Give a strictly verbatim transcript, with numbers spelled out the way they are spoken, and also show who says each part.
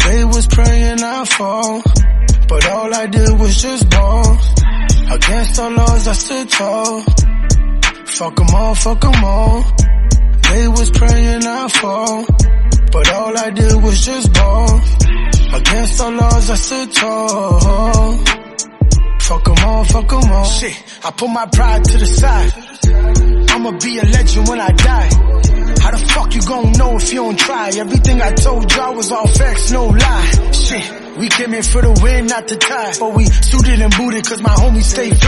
Speaker 1: They was praying I fall, but all I did was just ball. Against all odds I stood tall. Fuck 'em all, fuck 'em all. They was praying I fall, but all I did was just ball. Against all odds I stood tall. Fuck 'em all, fuck 'em all. Shit, I put my pride to the side. I'ma be a legend when I die. How the fuck you gon' know if you don't try? Everything I told y'all was all facts, no lie. Shit, we came in for the win, not the tie. But we suited and booted cause my homies stay fly.